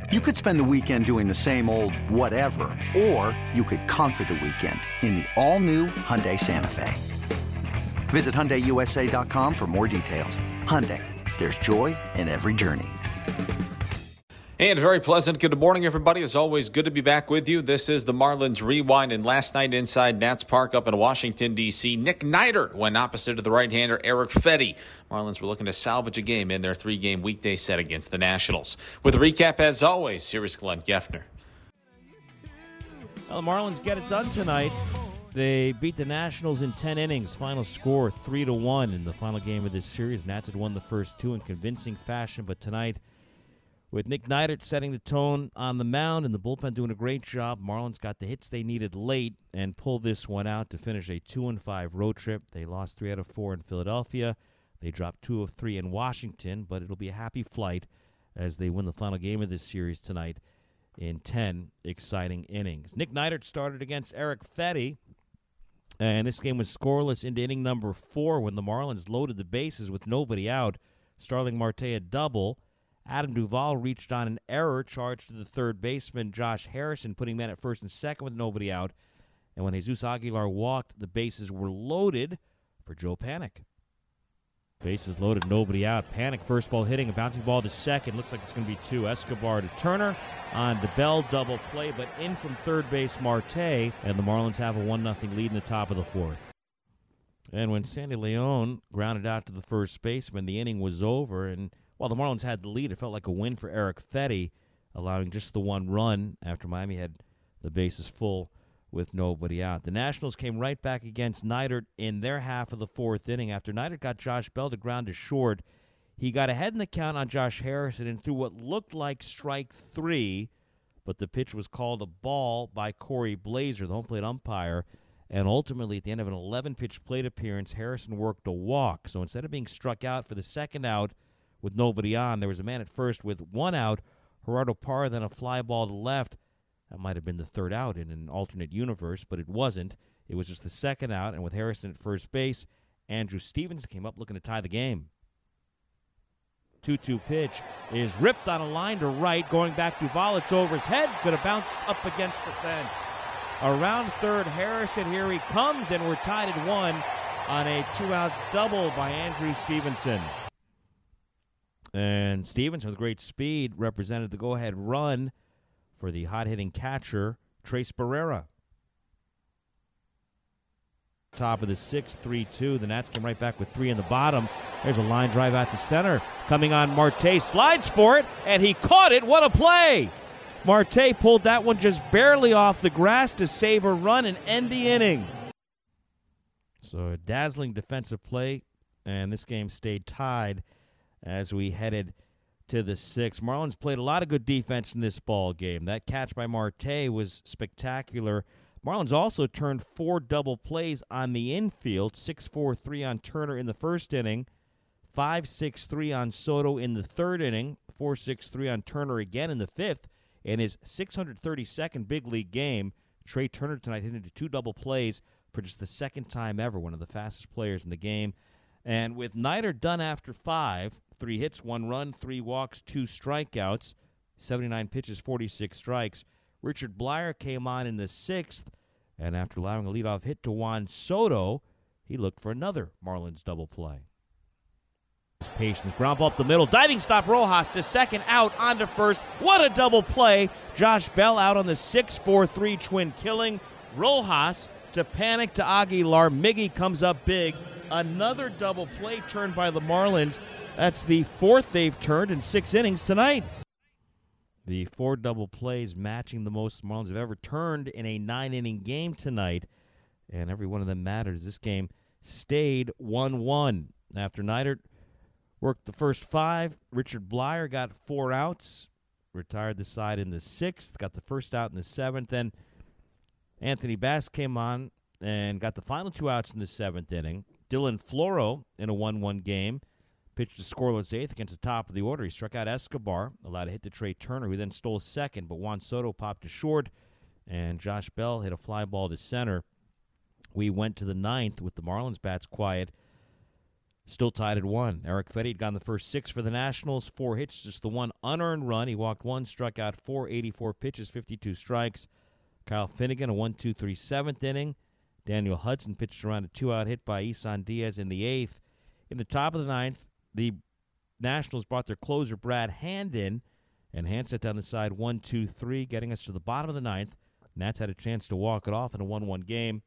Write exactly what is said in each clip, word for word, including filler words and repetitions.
You could spend the weekend doing the same old whatever, or you could conquer the weekend in the all-new Hyundai Santa Fe. Visit Hyundai U S A dot com for more details. Hyundai, there's joy in every journey. And very pleasant good morning, everybody. It's always good to be back with you. This is the Marlins Rewind, and last night inside Nats Park up in Washington, D C, Nick Neidert went opposite of the right-hander Erick Fedde. Marlins were looking to salvage a game in their three-game weekday set against the Nationals. With a recap, as always, here is Glenn Geffner. Well, the Marlins get it done tonight. They beat the Nationals in ten innings. Final score three to one in the final game of this series. Nats had won the first two in convincing fashion, but tonight, with Nick Neidert setting the tone on the mound and the bullpen doing a great job, Marlins got the hits they needed late and pulled this one out to finish a two and five road trip. They lost three out of four in Philadelphia. They dropped two of three in Washington, but it'll be a happy flight as they win the final game of this series tonight in ten exciting innings. Nick Neidert started against Erick Fedde, and this game was scoreless into inning number four when the Marlins loaded the bases with nobody out. Starling Marte a double. Adam Duvall reached on an error, charged to the third baseman, Josh Harrison, putting men at first and second with nobody out. And when Jesus Aguilar walked, the bases were loaded for Joe Panik. Bases loaded, nobody out. Panik, first ball hitting, a bouncing ball to second. Looks like it's going to be two. Escobar to Turner on DeBell, double play, but in from third base, Marte, and the Marlins have a one nothing lead in the top of the fourth. And when Sandy Leon grounded out to the first baseman, the inning was over, and while the Marlins had the lead, it felt like a win for Erick Fedde, allowing just the one run after Miami had the bases full with nobody out. The Nationals came right back against Neidert in their half of the fourth inning. After Neidert got Josh Bell to ground to short, he got ahead in the count on Josh Harrison and threw what looked like strike three, but the pitch was called a ball by Corey Blazer, the home plate umpire, and ultimately at the end of an eleven-pitch plate appearance, Harrison worked a walk. So instead of being struck out for the second out, with nobody on, there was a man at first with one out. Gerardo Parra, then a fly ball to left. That might have been the third out in an alternate universe, but it wasn't. It was just the second out, and with Harrison at first base, Andrew Stevenson came up looking to tie the game. two two pitch is ripped on a line to right, going back to Duvall. It's over his head, going to bounce up against the fence. Around third, Harrison, here he comes, and we're tied at one on a two-out double by Andrew Stevenson. And Stevenson, with great speed, represented the go-ahead run for the hot-hitting catcher, Trace Barrera. Top of the sixth, three two. The Nats came right back with three in the bottom. There's a line drive out to center. Coming on, Marte slides for it, and he caught it. What a play! Marte pulled that one just barely off the grass to save a run and end the inning. So a dazzling defensive play, and this game stayed tied as we headed to the sixth. Marlins played a lot of good defense in this ball game. That catch by Marte was spectacular. Marlins also turned four double plays on the infield, six four three on Turner in the first inning, five six three on Soto in the third inning, four six three on Turner again in the fifth. In his six hundred thirty-second big league game, Trey Turner tonight hit into two double plays for just the second time ever, one of the fastest players in the game. And with Neidert done after five, three hits, one run, three walks, two strikeouts, seventy-nine pitches, forty-six strikes, Richard Bleier came on in the sixth, and after allowing a leadoff hit to Juan Soto, he looked for another Marlins double play. His patience, ground ball up the middle, diving stop Rojas to second, out onto first. What a double play! Josh Bell out on the six four three twin killing. Rojas to Panik to Aguilar. Miggy comes up big. Another double play turned by the Marlins. That's the fourth they've turned in six innings tonight. The four double plays matching the most Marlins have ever turned in a nine-inning game tonight, and every one of them matters. This game stayed one one. After Neidert worked the first five, Richard Bleier got four outs, retired the side in the sixth, got the first out in the seventh, then Anthony Bass came on and got the final two outs in the seventh inning. Dylan Floro, in a one one game, pitched a scoreless eighth against the top of the order. He struck out Escobar, allowed a hit to Trey Turner, who then stole second, but Juan Soto popped to short, and Josh Bell hit a fly ball to center. We went to the ninth with the Marlins bats quiet. still tied at one. Eric Fedde had gone the first six for the Nationals, four hits, just the one unearned run. He walked one, struck out four, eighty-four pitches, fifty-two strikes. Kyle Finnegan, a one two three seventh inning. Daniel Hudson pitched around a two-out hit by Isan Diaz in the eighth. In the top of the ninth, the Nationals brought their closer Brad Hand in, and Hand set down the side one two three, getting us to the bottom of the ninth. Nats had a chance to walk it off in a one one game.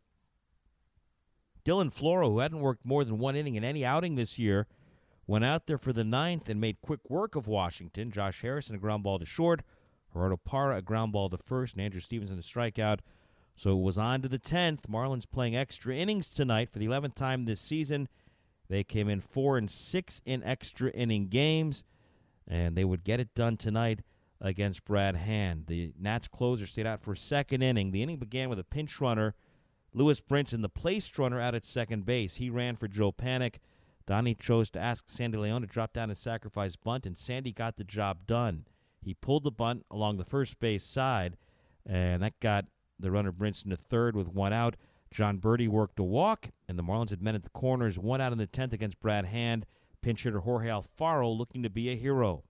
Dylan Floro, who hadn't worked more than one inning in any outing this year, went out there for the ninth and made quick work of Washington. Josh Harrison, a ground ball to short. Gerardo Parra, a ground ball to first. And Andrew Stevenson, a strikeout. So it was on to the tenth. Marlins playing extra innings tonight for the eleventh time this season. They came in four and six in extra inning games, and they would get it done tonight against Brad Hand. The Nats closer stayed out for a second inning. The inning began with a pinch runner, Lewis Brinson, the placed runner, out at second base. He ran for Joe Panik. Donnie chose to ask Sandy Leon to drop down his sacrifice bunt, and Sandy got the job done. He pulled the bunt along the first base side, and that got the runner Brinson to third with one out. John Birdie worked a walk, and the Marlins had men at the corners, one out in the tenth against Brad Hand. Pinch hitter Jorge Alfaro looking to be a hero.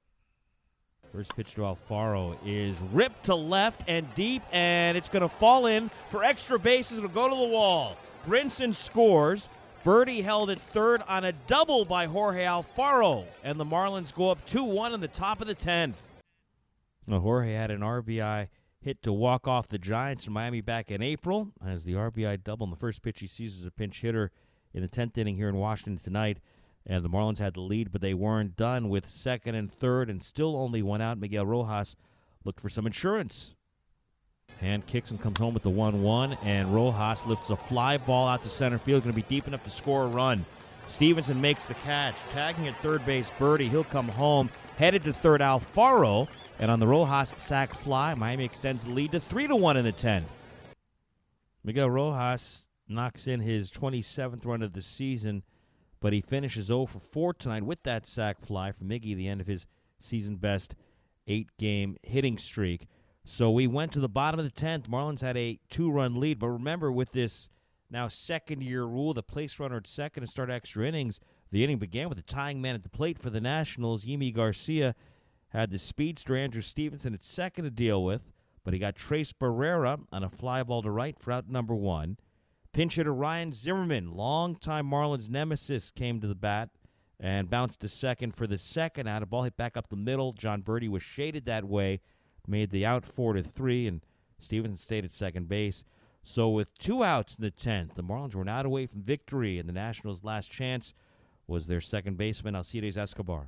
First pitch to Alfaro is ripped to left and deep, and it's going to fall in for extra bases. It'll go to the wall. Brinson scores. Birdie held at third on a double by Jorge Alfaro, and the Marlins go up two one in the top of the tenth. Now, Jorge had an R B I hit to walk off the Giants in Miami back in April, as the R B I double in the first pitch he sees as a pinch hitter in the tenth inning here in Washington tonight. And the Marlins had the lead, but they weren't done with second and third, and still only one out. Miguel Rojas looked for some insurance. Hand kicks and comes home with the one one, and Rojas lifts a fly ball out to center field, going to be deep enough to score a run. Stevenson makes the catch, tagging at third base Birdie. He'll come home, headed to third Alfaro, and on the Rojas sac fly, Miami extends the lead to three to one in the tenth. Miguel Rojas knocks in his twenty-seventh run of the season, but he finishes oh for four tonight with that sac fly from Miggy, the end of his season-best eight-game hitting streak. So we went to the bottom of the tenth. Marlins had a two-run lead. But remember, with this now second-year rule, the place runner at second to start extra innings, the inning began with a tying man at the plate for the Nationals. Yimi Garcia had the speedster Andrew Stevenson at second to deal with, but he got Trace Barrera on a fly ball to right for out number one. Pinch hitter Ryan Zimmerman, longtime Marlins nemesis, came to the bat and bounced to second for the second out. A ball hit back up the middle. John Birdie was shaded that way, made the out four to three, and Stevenson stayed at second base. So with two outs in the tenth, the Marlins were not away from victory, and the Nationals' last chance was their second baseman, Alcides Escobar.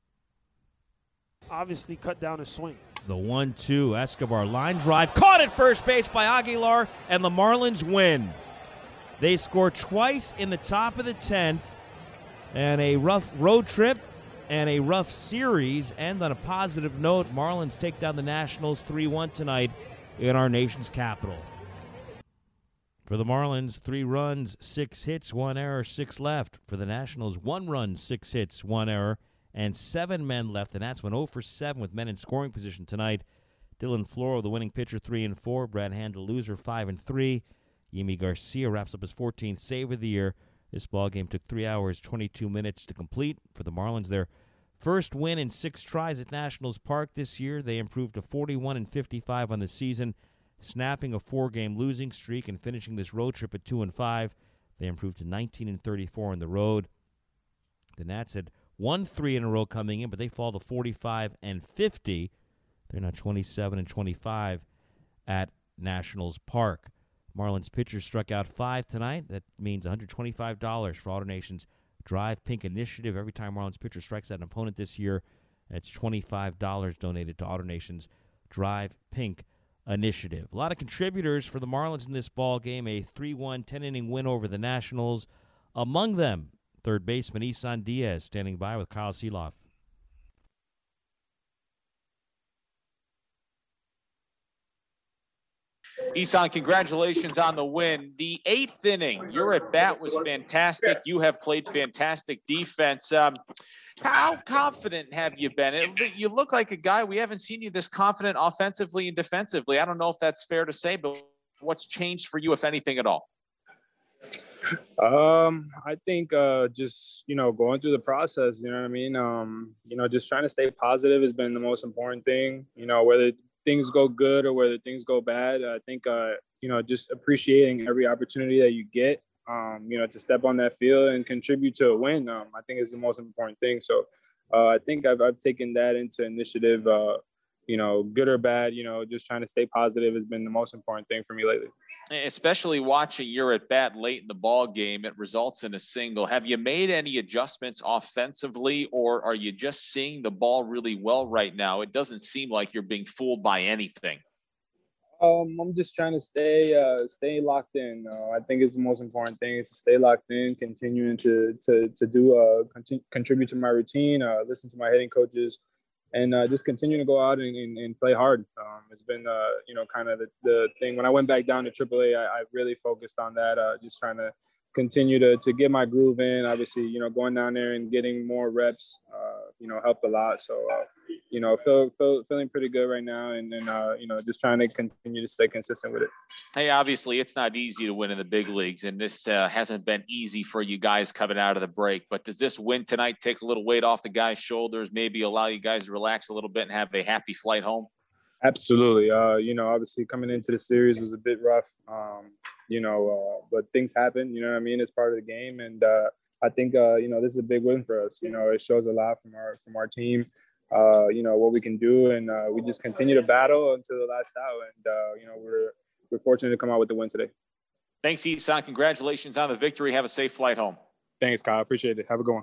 Obviously cut down his swing. The one two, Escobar line drive, caught at first base by Aguilar, and the Marlins win. They score twice in the top of the tenth, and a rough road trip and a rough series end on a positive note. Marlins take down the Nationals three one tonight in our nation's capital. For the Marlins, three runs, six hits, one error, six left. For the Nationals, one run, six hits, one error, and seven men left. The Nats went oh for seven with men in scoring position tonight. Dylan Floro, the winning pitcher, three and four. Brad Hand, the loser, five and three. Yimi Garcia wraps up his fourteenth save of the year. This ballgame took three hours, twenty-two minutes to complete. For the Marlins, their first win in six tries at Nationals Park this year. They improved to forty-one and fifty-five on the season, snapping a four-game losing streak and finishing this road trip at two and five. They improved to nineteen and thirty-four on the road. The Nats had won three in a row coming in, but they fall to forty-five and fifty. They're now twenty-seven and twenty-five at Nationals Park. Marlins pitchers struck out five tonight. That means one hundred twenty-five dollars for AutoNation's Drive Pink initiative. Every time Marlins pitcher strikes out an opponent this year, it's twenty-five dollars donated to AutoNation's Drive Pink initiative. A lot of contributors for the Marlins in this ball game. A three one ten-inning win over the Nationals. Among them, third baseman Isan Diaz standing by with Kyle Seeloff. Isan, congratulations on the win. The eighth inning, your at-bat was fantastic. You have played fantastic defense. Um, how confident have you been? It, you look like a guy, we haven't seen you this confident offensively and defensively. I don't know if that's fair to say, but what's changed for you, if anything at all? Um, I think uh, just, you know, going through the process, you know what I mean? Um, you know, just trying to stay positive has been the most important thing, you know, whether things go good or whether things go bad. I think, uh, you know, just appreciating every opportunity that you get, um, you know, to step on that field and contribute to a win, um, I think is the most important thing. So uh, I think I've, I've taken that into initiative, uh, you know, good or bad, you know, just trying to stay positive has been the most important thing for me lately. Especially watching your at bat late in the ball game, it results in a single. Have you made any adjustments offensively, or are you just seeing the ball really well right now? It doesn't seem like you're being fooled by anything. Um, I'm just trying to stay, uh, stay locked in. Uh, I think it's the most important thing is to stay locked in, continuing to to to do, uh, continue, contribute to my routine, uh, listen to my hitting coaches, and uh, just continue to go out and, and, and play hard. Um, it's been, uh, you know, kind of the, the thing. When I went back down to triple A, I, I really focused on that, uh, just trying to continue to to get my groove in. Obviously, you know, going down there and getting more reps, uh, you know, helped a lot. So, uh, you know, feel, feel, feeling pretty good right now. And then, uh, you know, just trying to continue to stay consistent with it. Hey, obviously, it's not easy to win in the big leagues, and this uh, hasn't been easy for you guys coming out of the break. But does this win tonight take a little weight off the guys' shoulders, maybe allow you guys to relax a little bit and have a happy flight home? Absolutely. Uh, you know, obviously coming into the series was a bit rough, um, you know, uh, but things happen, you know what I mean? It's part of the game. And uh, I think, uh, you know, this is a big win for us. You know, it shows a lot from our, from our team, uh, you know, what we can do. And uh, we just continue to battle until the last out. And, uh, you know, we're, we're fortunate to come out with the win today. Thanks, Isan. Congratulations on the victory. Have a safe flight home. Thanks, Kyle. Appreciate it. Have a good one.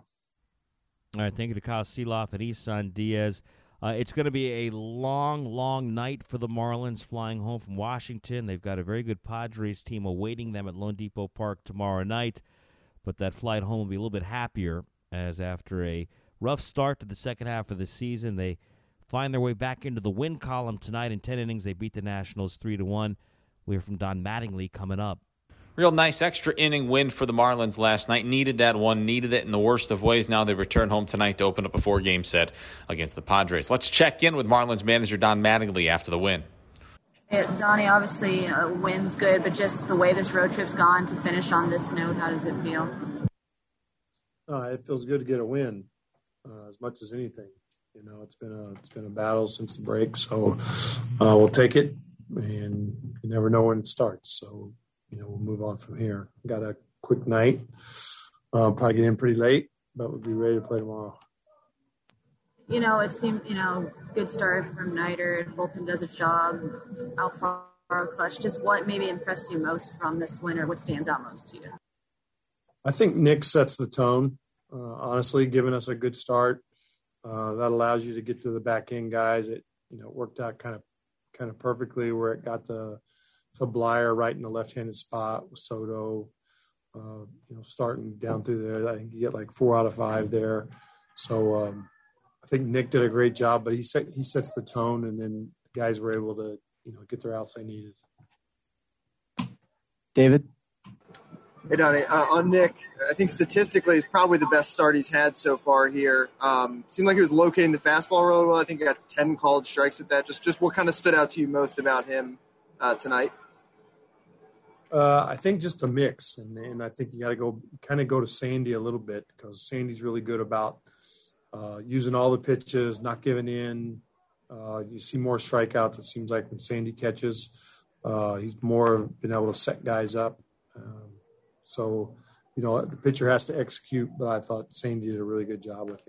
All right. Thank you to Kyle Sielaff and Isan Diaz. Uh, it's going to be a long, long night for the Marlins flying home from Washington. They've got a very good Padres team awaiting them at Lone Depot Park tomorrow night. But that flight home will be a little bit happier as after a rough start to the second half of the season, they find their way back into the win column tonight. In ten innings, they beat the Nationals three to one. We'll hear from Don Mattingly coming up. Real nice extra inning win for the Marlins last night. Needed that one, needed it in the worst of ways. Now they return home tonight to open up a four-game set against the Padres. Let's check in with Marlins manager Don Mattingly after the win. Yeah, Donnie, obviously a win's good, but just the way this road trip's gone to finish on this note, how does it feel? Uh, it feels good to get a win, uh, as much as anything. You know, it's been a it's been a battle since the break, so uh, we'll take it, and you never know when it starts. So. You know, we'll move on from here. Got a quick night. Uh, probably get in pretty late, but we'll be ready to play tomorrow. You know, it seemed, you know, good start from Niter. Bullpen does its job. Alfaro clutch. Just what maybe impressed you most from this win, or what stands out most to you? I think Nick sets the tone, uh, honestly, giving us a good start. Uh, that allows you to get to the back end guys. It, you know, worked out kind of kind of perfectly where it got the – So Blyer right in the left-handed spot with Soto, uh, you know, starting down through there. I think you get like four out of five there. So um, I think Nick did a great job, but he set, he sets the tone, and then the guys were able to, you know, get their outs they needed. David? Hey, Donnie. Uh, on Nick, I think statistically it's probably the best start he's had so far here. Um, seemed like he was locating the fastball really well. I think he got ten called strikes with that. Just, just what kind of stood out to you most about him uh, tonight? Uh, I think just a mix, and, and I think you got to go kind of go to Sandy a little bit because Sandy's really good about uh, using all the pitches, not giving in. Uh, you see more strikeouts, it seems like, when Sandy catches. Uh, he's more been able to set guys up. Um, so, you know, the pitcher has to execute, but I thought Sandy did a really good job with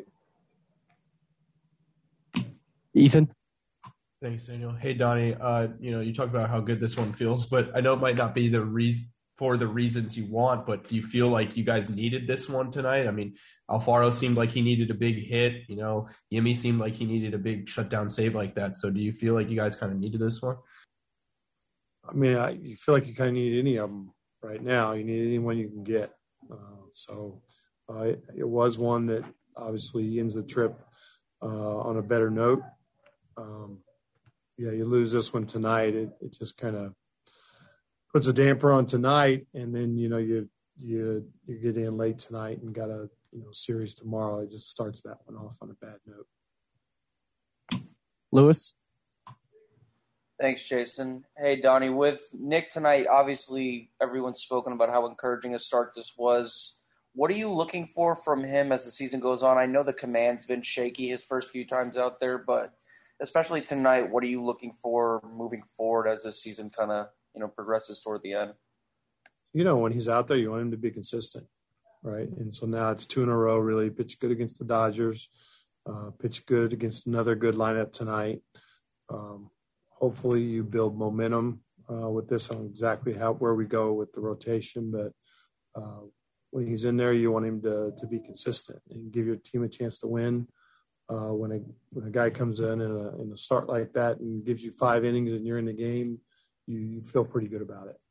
him. Ethan? Thanks, Daniel. Hey, Donnie, uh, you know, you talked about how good this one feels, but I know it might not be the reason for the reasons you want, but do you feel like you guys needed this one tonight? I mean, Alfaro seemed like he needed a big hit. You know, Yimi seemed like he needed a big shutdown save like that. So do you feel like you guys kind of needed this one? I mean, I, you feel like you kind of need any of them right now. You need anyone you can get. Uh, so uh, it, it was one that obviously ends the trip uh, on a better note. Um, Yeah, you lose this one tonight. It it just kind of puts a damper on tonight, and then you know you you you get in late tonight and got a you know series tomorrow. It just starts that one off on a bad note. Lewis? Thanks, Jason. Hey, Donnie, with Nick tonight, obviously everyone's spoken about how encouraging a start this was. What are you looking for from him as the season goes on? I know the command's been shaky his first few times out there, but especially tonight, what are you looking for moving forward as this season kind of, you know, progresses toward the end? You know, when he's out there, you want him to be consistent, right? And so now it's two in a row, really. Pitched good against the Dodgers, uh, pitched good against another good lineup tonight. Um, hopefully you build momentum uh, with this on exactly how where we go with the rotation, but uh, when he's in there, you want him to to be consistent and give your team a chance to win. Uh, when a when a guy comes in in a, in a start like that and gives you five innings and you're in the game, you, you feel pretty good about it.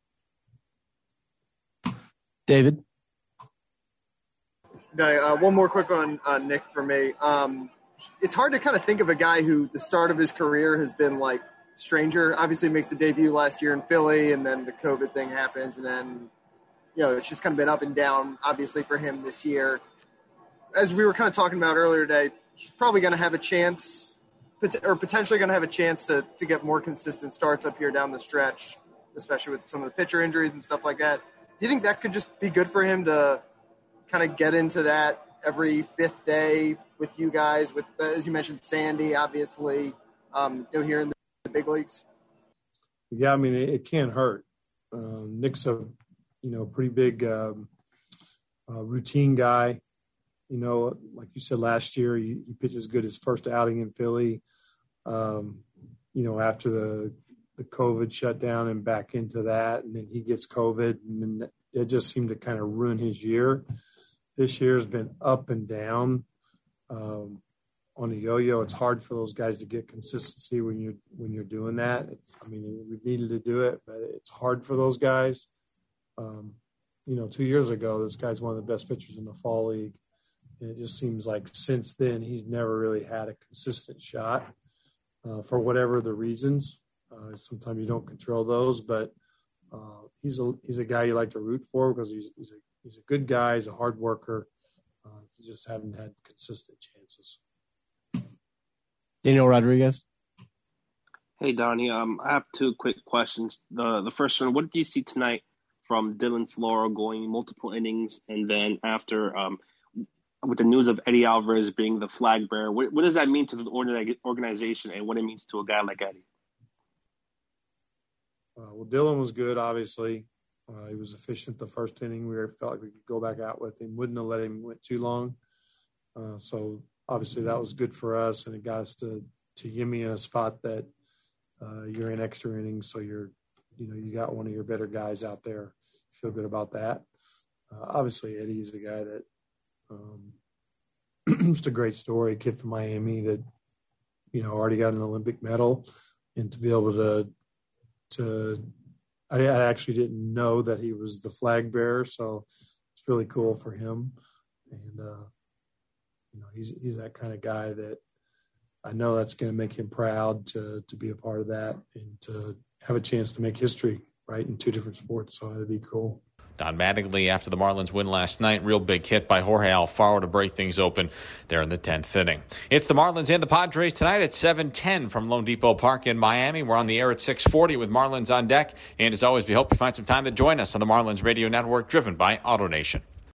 David? Uh, one more quick one on uh, Nick for me. Um, it's hard to kind of think of a guy who the start of his career has been like stranger. Obviously makes the debut last year in Philly, and then the COVID thing happens, and then, you know, it's just kind of been up and down, obviously, for him this year. As we were kind of talking about earlier today, he's probably going to have a chance, or potentially going to have a chance to, to get more consistent starts up here down the stretch, especially with some of the pitcher injuries and stuff like that. Do you think that could just be good for him to kind of get into that every fifth day with you guys, with, as you mentioned, Sandy, obviously, um, you know, here in the, the big leagues? Yeah, I mean, it, it can't hurt. Um, Nick's a, you know, pretty big um, uh, routine guy. You know, like you said last year, he, he pitched as good his first outing in Philly. Um, you know, after the the COVID shutdown and back into that, and then he gets COVID, and then it just seemed to kind of ruin his year. This year has been up and down um, on a yo-yo. It's hard for those guys to get consistency when you're when you're doing that. It's, I mean, we needed to do it, but it's hard for those guys. Um, you know, two years ago, this guy's one of the best pitchers in the fall league. And it just seems like since then, he's never really had a consistent shot uh, for whatever the reasons. Uh, sometimes you don't control those, but uh, he's a he's a guy you like to root for because he's he's a he's a good guy. He's a hard worker. Uh, he just haven't had consistent chances. Daniel Rodriguez. Hey Donnie, um, I have two quick questions. The the first one, what did you see tonight from Dylan Floro going multiple innings, and then after um, with the news of Eddie Alvarez being the flag bearer, what, what does that mean to the organization and what it means to a guy like Eddie? Uh, well, Dylan was good, obviously. Uh, he was efficient the first inning. We felt like we could go back out with him. Wouldn't have let him went too long. Uh, so, obviously, that was good for us, and it got us to, to Yimmy in a spot that uh, you're in extra innings, so you're, you know, you got one of your better guys out there. Feel good about that. Uh, obviously, Eddie's a guy that um, just a great story, kid from Miami that, you know, already got an Olympic medal, and to be able to to I, I actually didn't know that he was the flag bearer, so it's really cool for him. And uh, you know, he's he's that kind of guy that I know that's going to make him proud to to be a part of that and to have a chance to make history, right, in two different sports. So it'd be cool. Don Mattingly, after the Marlins win last night, real big hit by Jorge Alfaro to break things open there in the tenth inning. It's the Marlins and the Padres tonight at seven ten from Lone Depot Park in Miami. We're on the air at six forty with Marlins on deck. And as always, we hope you find some time to join us on the Marlins Radio Network, driven by AutoNation.